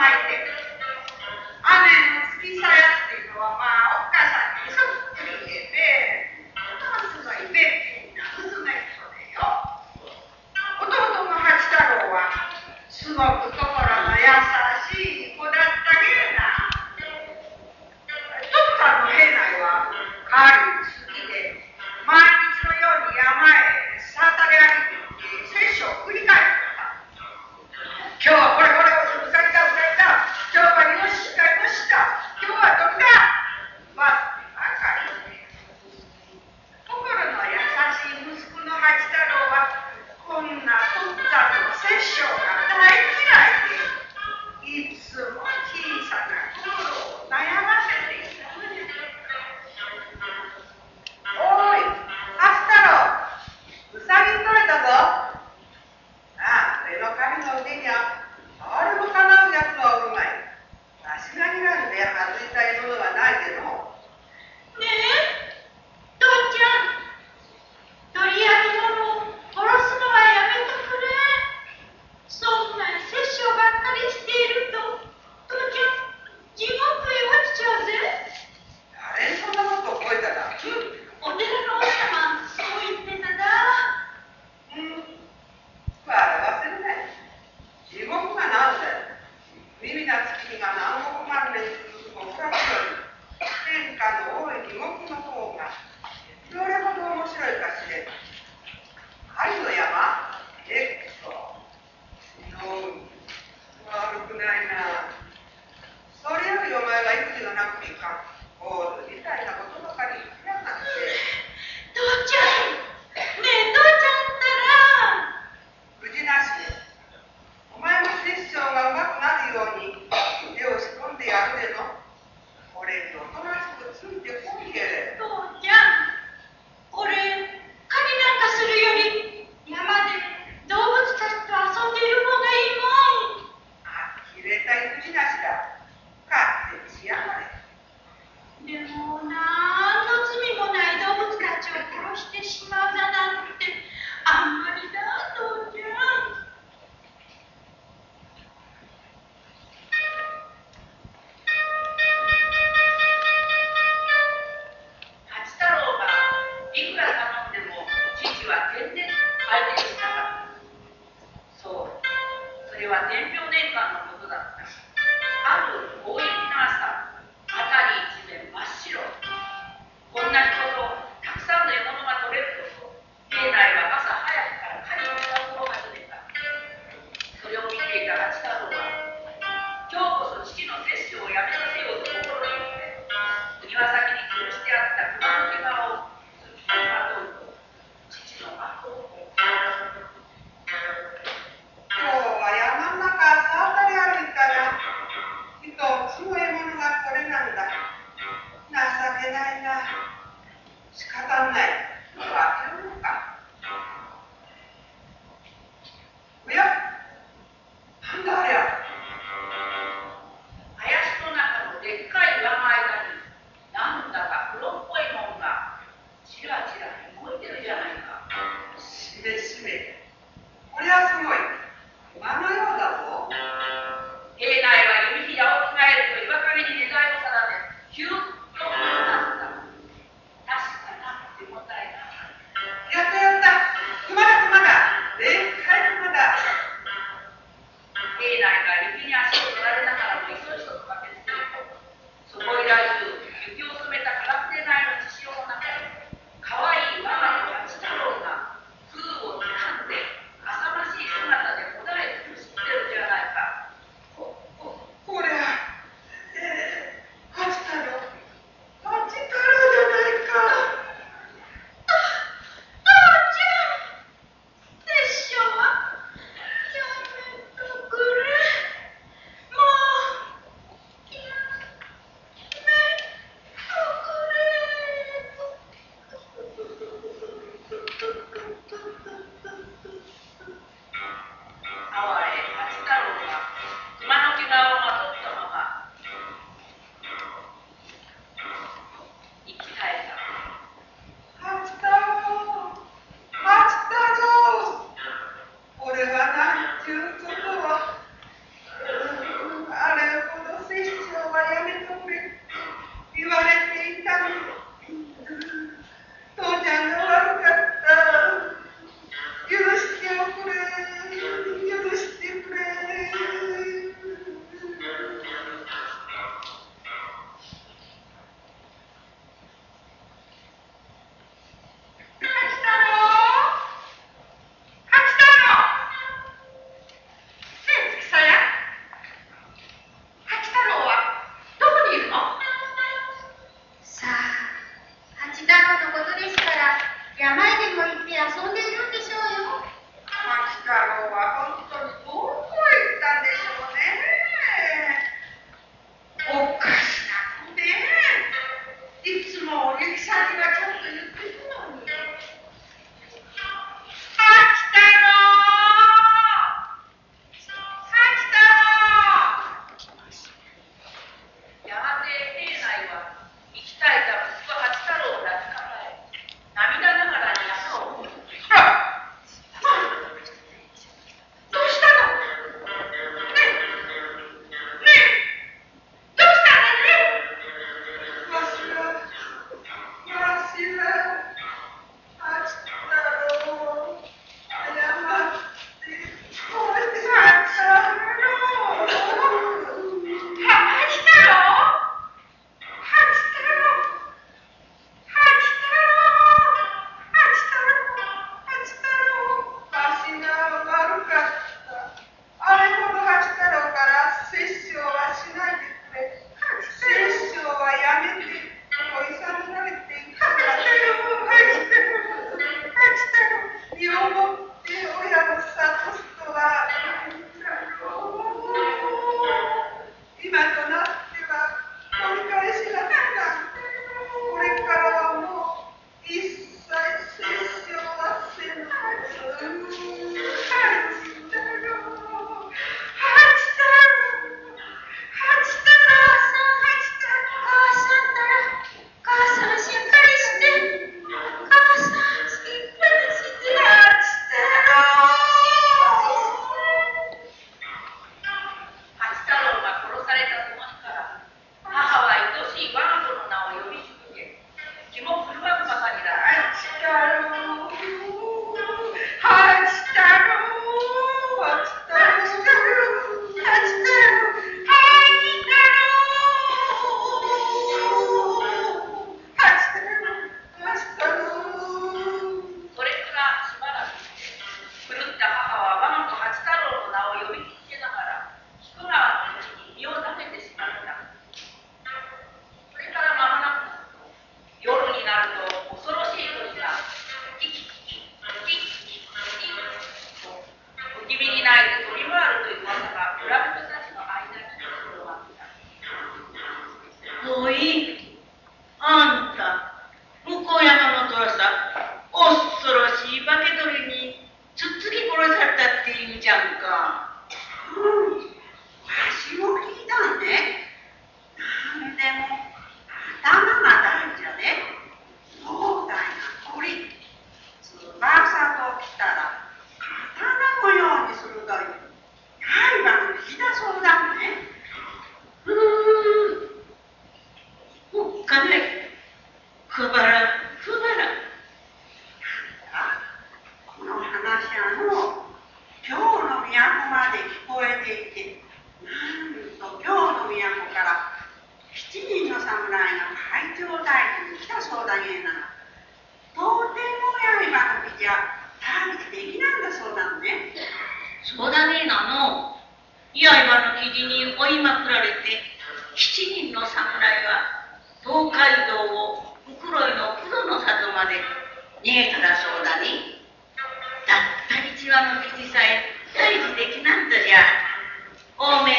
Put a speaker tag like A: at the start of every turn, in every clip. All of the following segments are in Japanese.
A: こんな日ほどたくさんの獲物が取れると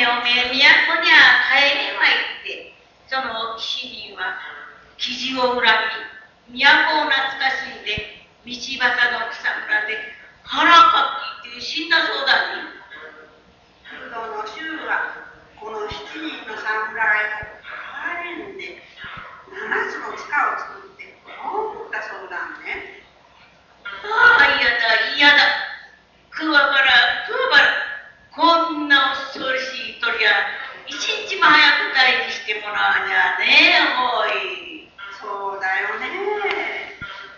A: おめえ、都にゃ帰れまいって、その詩人は、記事を恨み、都を懐かしんで、道端の草むらで腹かきって死んだそうだに。
B: どの衆は、この7人の侍を憐れんで、7つの地下を作って葬ったそうだね。
A: ああ、嫌だ、嫌だ。くわばら、くわばら。こんな恐ろしい鳥は、一日も早く退治してもらわにゃねえ、おい。
B: そうだよね。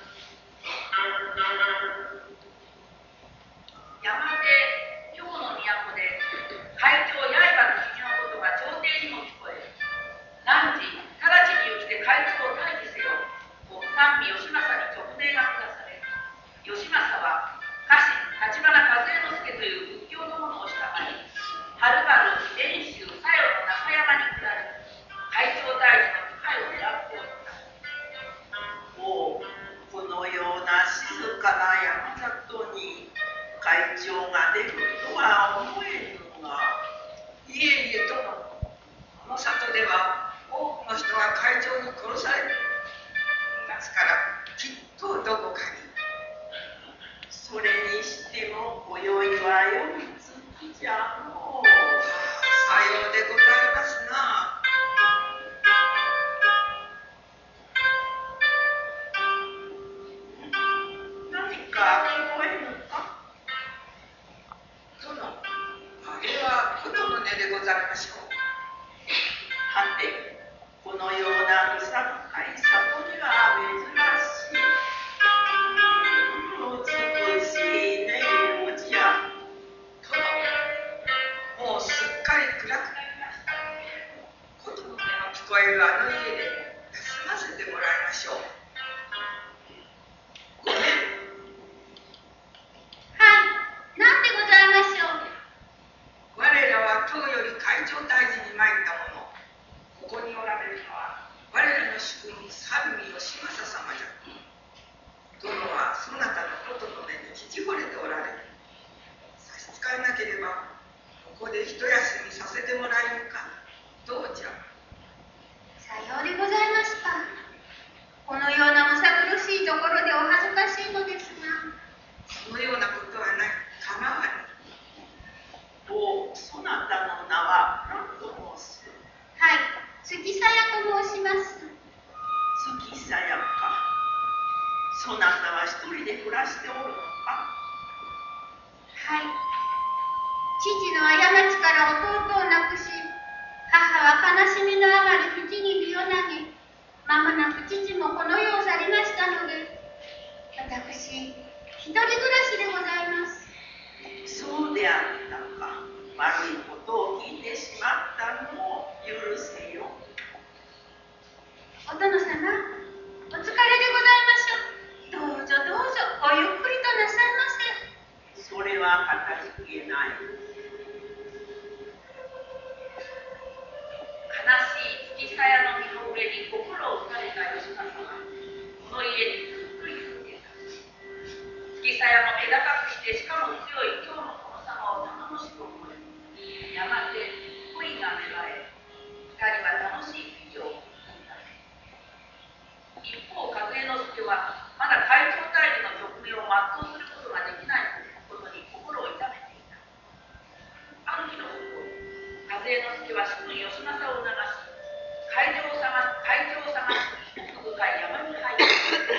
C: やがて京の都で会長刃の肘のことが朝廷にも聞こえ、汝直ちに起きて会長を退治せよと三味義政に勅命が下され、義政は家臣橘和之助という仏教の者を従い、はるばる遠州佐与の中山に下り、会長退治の機会を狙っておった。
B: もうこのような静かな山里に会長が出るとは思えぬが。
D: いえいえ殿、この里では多くの人が会長に殺されていますから、きっとどこかに。
B: それにしても今宵は良い月じゃのう。
D: さようでございますな。
B: 何か聞こえぬか。
D: 殿、あれは子供ねでございましょう。
B: はて、このようなうさ深い里には珍しい。美しい音色じゃ。
D: 殿、もうすっかり暗くなりました。子供の聞こえるあの家で休ませてもらいましょう。ごめん。
A: はい、なんでございましょう。
D: 我らは京より会長退治に参った者。ここにおられるのは我らの主君三味義政様じゃ。殿はそなたのことの目に聞き惚れておられる。差し支えなければここで一休みさせてもらえるか。どうじゃ。
A: さようでございますか。このようなむさ苦しいところでお恥ずかしいのですが。
D: そのようなことはない。構わぬ。
B: お、そなたの名は何と申す。
A: はい、月さやと申します。
B: 月さやか。そなたは一人で暮らしておるのか。
A: はい。父の過ちから弟を亡くし、母は悲しみのあまり土に身を投げ、まもなく父もこの世を去りましたので、私、一人暮らしでございます。
B: そうであったか。悪いことを聞いてしまったのを許せよ。
A: お殿様、お疲れでございましょう。どうぞどうぞごゆっくりとなさいませ。
B: それはかたじけない。
C: 悲しい月さやの身の上に心を打たれた義政は、この家にずっくり住んでいた。月さやの気高くしてしかも強い京の殿様を頼もしく思い、やがて恋が芽生え、二人は楽しい日々を送った。一方、和江之助はまだ会長退治の局面を全うすることができないことに心を痛めていた。ある日のこと、和江之助は主君義政を促し、会長を探しに奥深い山に入っていった。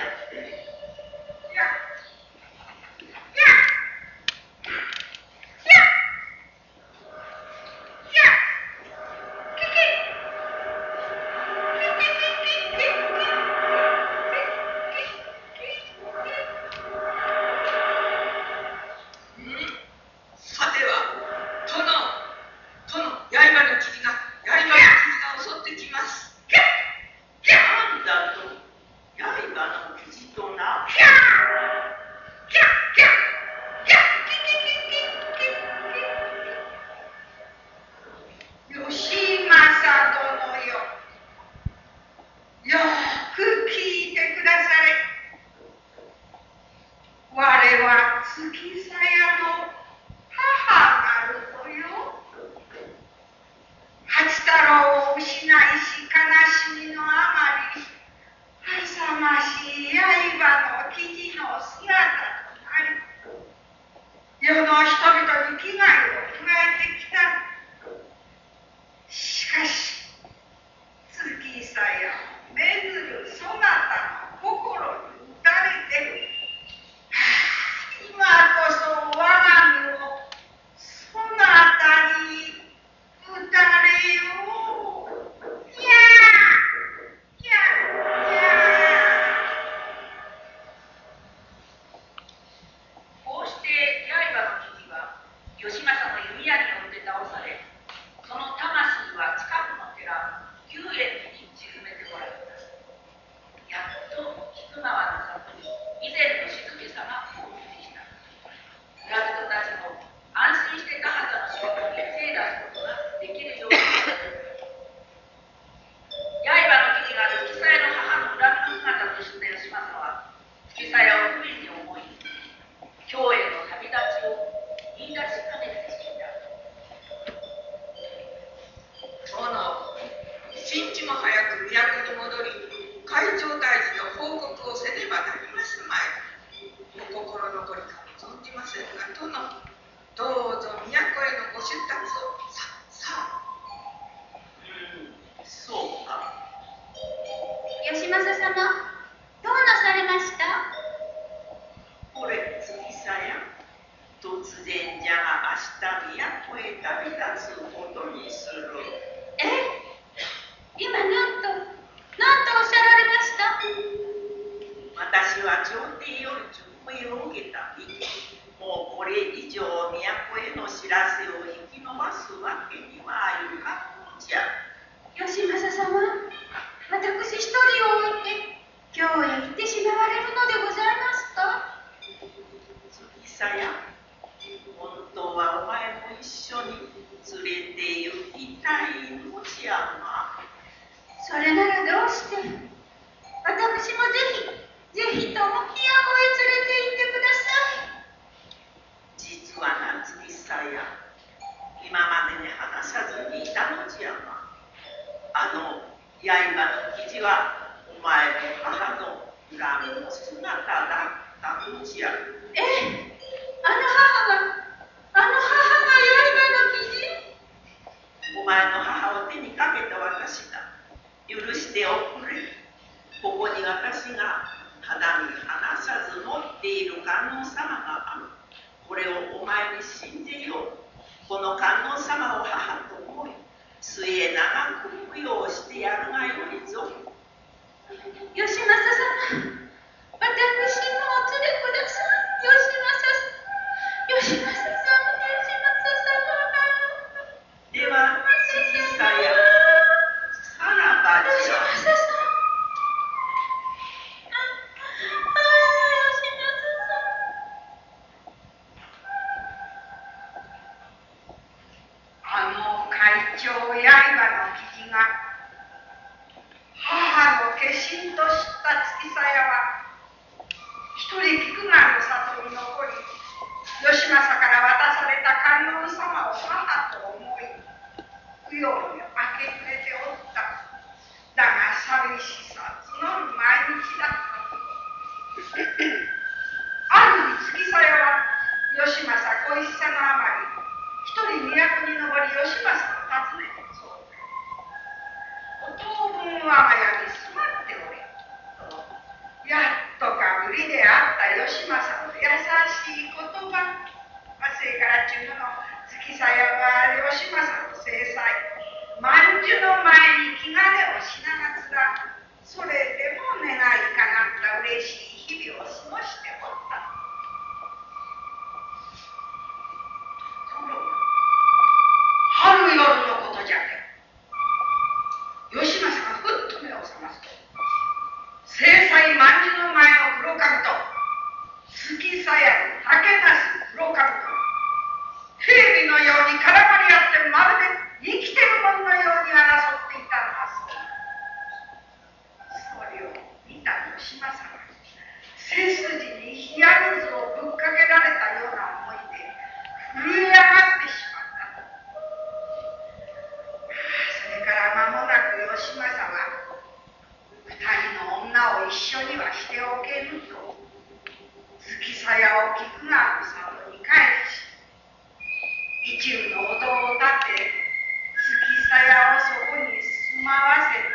D: さては、殿、刃の傷が襲ってきます。
B: なんだと、刃の傷とな。
D: 義政殿よ、よく聞いてくだされ。我は月さやの母なるぞよ。
B: しないし悲しみのあまり勇ましい刃の生地の姿となり世の人々に危害を加えてきた。しかし月さやめずるそなたの心に打たれて、今こそ我が身をそなたに打たれよう。いやいやいや。
C: こうして刃の生地は義政の弓矢によって倒され、その魂は近くの寺九円に沈めてもらった。やっと菊川の里に以前の静けさが戻ってきた。村人たちも安心して田畑の仕事に手を出すことができるようになった。刃の生地が月さやの母の恨みの姿と知った義政は月さやを不憫に思い、京への旅立ちを言い出しかねて死んだ。
D: 殿、一日も早く都に戻り、会長大臣の報告をせねばなりますまい。お心残りかも存じませんが、殿、どうぞ都へのご出立をさあ。
E: そうか。
A: 義政様、どうなされました？
E: これ月さや、突然じゃが明日都へ旅立つことにする。
A: 今なんとおっしゃられました？
E: 私は朝廷より勅命を受けた身、もうこれ以上都への知らせを引き延ばすわけにはいかんのじゃ。
A: 義政様、私一人を置いて京へ行ってしまわれるのでございますか？
E: 月さや、本当はお前も一緒に連れて行きたいのじゃが。
A: それならどうして、私もぜひとも都へ連れて行ってください。
E: 実はな、月さや、今までに話さずにいたのじゃが、あの刃の生地はお前の母の恨みの姿だったのじゃ。
A: あの母が刃の生地？
E: お前の母を手にかけた私だ。許しておくれ。ここに私が肌身離さず持っている観音様がある。これをお前に信じよう。この観音様を母と思い、末長く供養してやるがよいぞ。
A: 義政様、私もお連れください。義政様。
E: では、月さや、さらばじゃ。
B: 会長刃の生地が母の化身とした月さやは一人菊川の里に残り、義政から渡された観音様を母と思い供養に明け暮れておった。だが寂しさ募る毎日だった。ある日月さやは義政恋しさのあまり一人都に登り義政を訪ねてそうだ。お当分我が家に住まっておれと、やっとかぶりであった義政の優しい言葉。それから中の月さやは義政の制裁、万寿の前に気兼ねをしながら、それでも願いかなった嬉しい日々を過ごしておった。春よまわせて